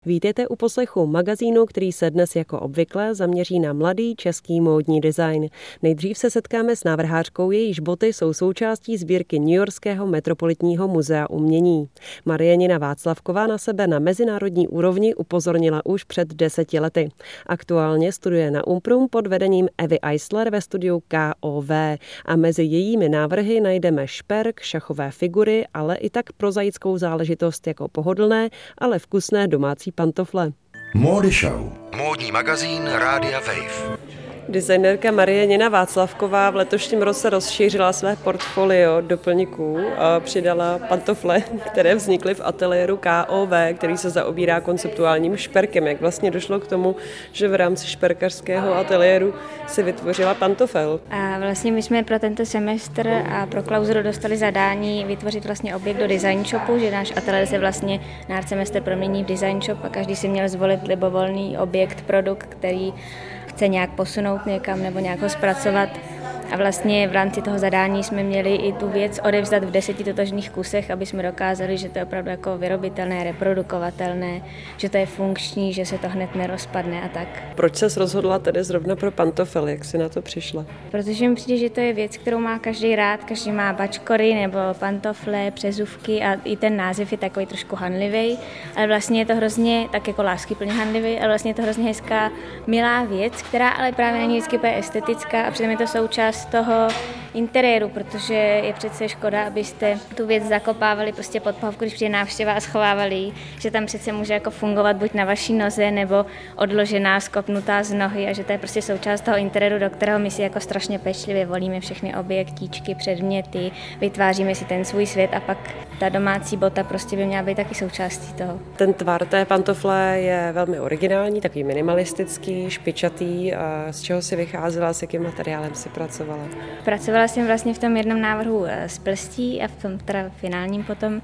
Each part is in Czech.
Vítejte u poslechu magazínu, který se dnes jako obvykle zaměří na mladý český módní design. Nejdřív se setkáme s návrhářkou, jejíž boty jsou součástí sbírky Newyorského metropolitního muzea umění. Marie Nina Václavková na sebe na mezinárodní úrovni upozornila už před 10 lety. Aktuálně studuje na Umprum pod vedením Evy Eisler ve studiu KOV a mezi jejími návrhy najdeme šperk, šachové figury, ale i tak prozaickou záležitost jako pohodlné, ale vkusné domácí pantofle. Mode Show. Módní magazín Rádia Wave. Designérka Marie Nina Václavková v letošním roce rozšířila své portfolio doplňků a přidala pantofle, které vznikly v ateliéru KOV, který se zaobírá konceptuálním šperkem. Jak vlastně došlo k tomu, že v rámci šperkařského ateliéru si vytvořila pantofel? A vlastně my jsme pro tento semestr a pro klauzuru dostali zadání vytvořit vlastně objekt do design shopu, že náš ateliér se vlastně na semestr promění v design shop a každý si měl zvolit libovolný objekt, produkt, který chce nějak posunout někam nebo nějak ho zpracovat. A vlastně v rámci toho zadání jsme měli i tu věc odevzdat v 10 totožných kusech, aby jsme dokázali, že to je opravdu jako vyrobitelné, reprodukovatelné, že to je funkční, že se to hned nerozpadne a tak. Proč ses rozhodla tedy zrovna pro pantofel? Jak jsi na to přišla? Protože mi přijde, že to je věc, kterou má každý rád, každý má bačkory nebo pantofle, přezůvky a i ten název je takový trošku hanlivý, ale vlastně je to hrozně tak jako láskyplně hanlivý, ale vlastně je to hrozně hezká, milá věc, která ale právě není vždycky estetická a přitom je to součást toho interiéru, protože je přece škoda, abyste tu věc zakopávali prostě pod pohovku, když přijde návštěva a schovávali ji, že tam přece může jako fungovat buď na vaší noze nebo odložená, skopnutá z nohy a že to je prostě součást toho interiéru, do kterého my si jako strašně pečlivě volíme všechny objektíčky, předměty, vytváříme si ten svůj svět a pak ta domácí bota prostě by měla být taky součástí toho. Ten tvar té pantofle je velmi originální, takový minimalistický, špičatý. A z čeho si vycházela, s jakým materiálem si pracovala? Pracovala jsem vlastně v tom jednom návrhu z plstí a v tom teda finálním potom.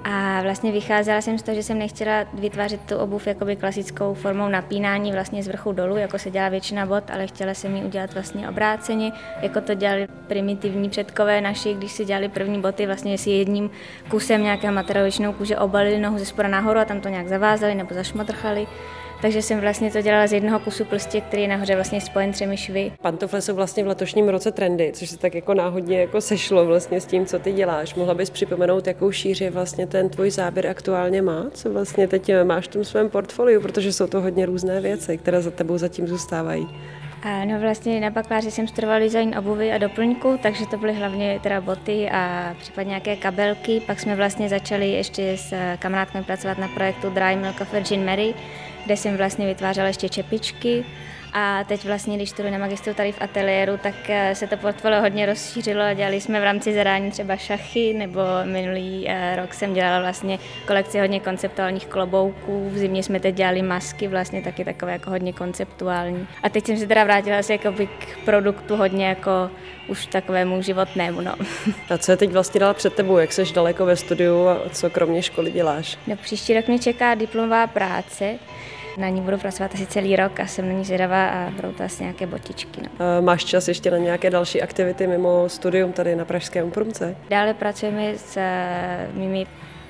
A vlastně vycházela jsem z toho, že jsem nechtěla vytvářet tu obuv jakoby klasickou formou napínání vlastně z vrchu dolů, jako se dělá většina bot, ale chtěla jsem ji udělat vlastně obráceně, jako to dělali primitivní předkové naši, když si dělali první boty, vlastně si jedním kusem nějakého materiálu, většinou kůže obalili nohu ze spoda nahoru a tam to nějak zavázali nebo zašmotrchali. Takže jsem vlastně to dělala z jednoho kusu plstě, který je nahoře vlastně spojen 3 švy. Pantofle jsou vlastně v letošním roce trendy, což se tak jako náhodně jako sešlo vlastně s tím, co ty děláš. Mohla bys připomenout, jakou šíři vlastně ten tvůj záběr aktuálně má? Co vlastně teď máš v tom svém portfoliu, protože jsou to hodně různé věci, které za tebou zatím zůstávají. No vlastně na bakaláři jsem studovala design obuvy a doplňku, takže to byly hlavně teda boty a případně nějaké kabelky. Pak jsme vlastně začali ještě s kamarádkou pracovat na projektu Dry Milk of Virgin Mary, kde jsem vlastně vytvářela ještě čepičky. A teď vlastně, když studuji na magistru tady v ateliéru, tak se to portfolio hodně rozšířilo a dělali jsme v rámci zadání třeba šachy, nebo minulý rok jsem dělala vlastně kolekci hodně konceptuálních klobouků, v zimě jsme teď dělali masky, vlastně taky takové jako hodně konceptuální. A teď jsem se teda vrátila asi jako k produktu hodně jako už takovému životnému. No. A co je teď vlastně dala před tebou, jak seš daleko ve studiu a co kromě školy děláš? No, příští rok mě čeká diplomová práce. Na ní budu pracovat asi celý rok a jsem na ní zvědavá a budou to asi nějaké botičky. No. Máš čas ještě na nějaké další aktivity mimo studium tady na pražském Umprumce? Dále pracujeme s mými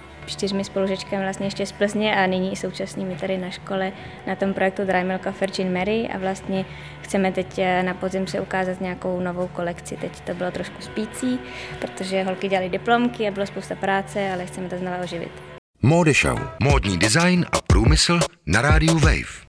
4 spolužečkami vlastně ještě z Plzně a nyní i současnými tady na škole na tom projektu Dry Milk of Virgin Mary a vlastně chceme teď na podzim se ukázat nějakou novou kolekci. Teď to bylo trošku spící, protože holky dělali diplomky a bylo spousta práce, ale chceme to znovu oživit. Mode Show. Módní design a průmysl na rádiu Wave.